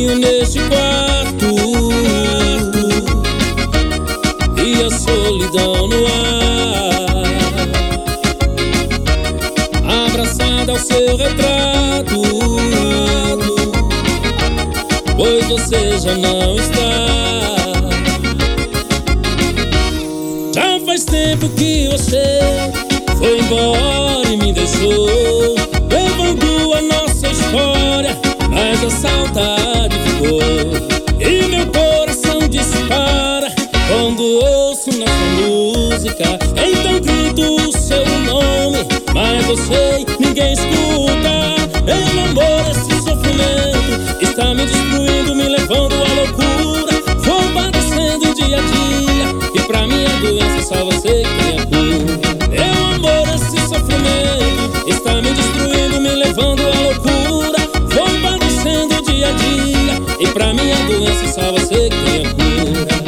sozinho neste quarto e a solidão no ar, abraçada ao seu retrato, pois você já não está. Já faz tempo que você foi embora e me deixou, levando a nossa história, mas a saudade ficou. E meu coração dispara quando ouço nossa música. Então grito o seu nome, mas eu sei, ninguém escuta. Meu amor, esse sofrimento está me destruindo, me levando à loucura. Vou padecendo dia a dia, e pra minha doença só você que tem a cura. Meu amor, esse sofrimento está me destruindo, me levando à loucura. Vou padecendo dia a dia, e pra minha doença só você que tem a cura.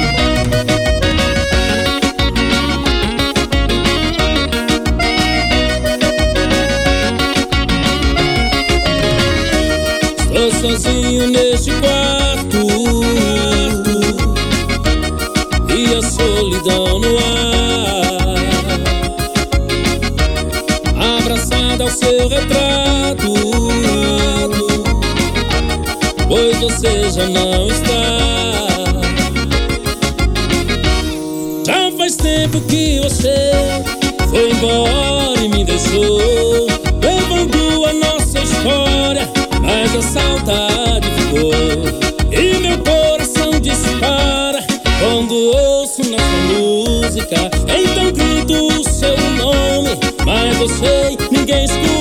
Estou sozinho neste quarto e a solidão no ar, abraçada ao seu retrato, pois você já não está. Já faz tempo que você foi embora e me deixou, levando a nossa história, mas a saudade ficou. E meu coração dispara quando ouço nossa música. Então grito o seu nome, mas eu sei, ninguém escuta.